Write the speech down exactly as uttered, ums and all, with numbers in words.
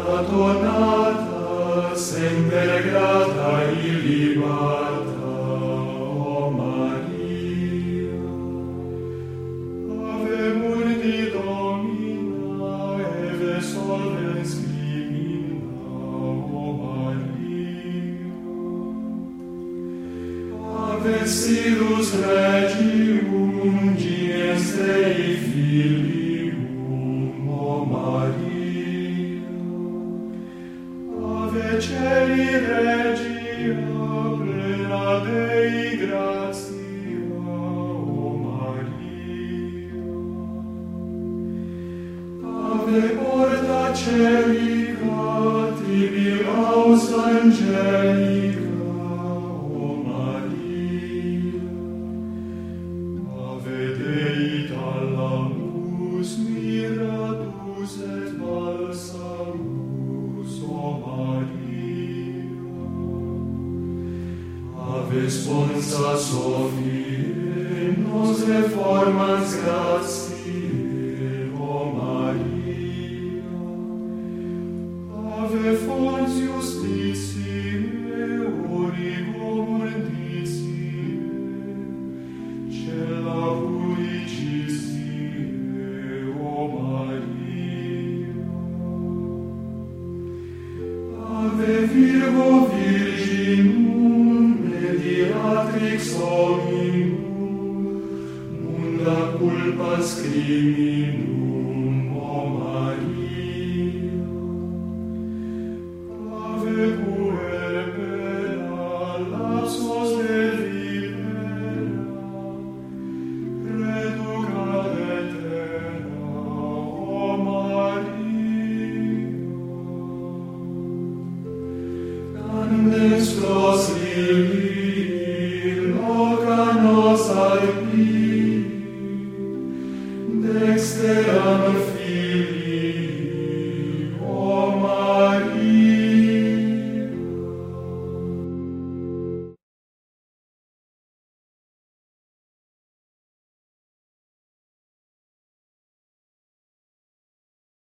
perdonata, semper grata illibata, o Maria. Ave mundi Domina, eve solvens crimina, o Maria. Ave silus regium, genies Dei Filium, o Maria. Ave celi regia, plena Dei gratia, o Maria. Ave porta celica, tibiaus angelica, o Maria. Ave Deita lamus, miratus et balsamus, o Maria. Ave sponsa Sophiae, nos reformans gratiae, o Maria. Ave fons justitiae, origo munditiae, cella puricistiae, o Maria. Ave Virgo Virginum, mediatrix hominum, munda culpas criminum, o Maria. Ave puella, lapsos de libera, reducat eterna, o Maria. Candes flos lili, loca nos alpini, dexteram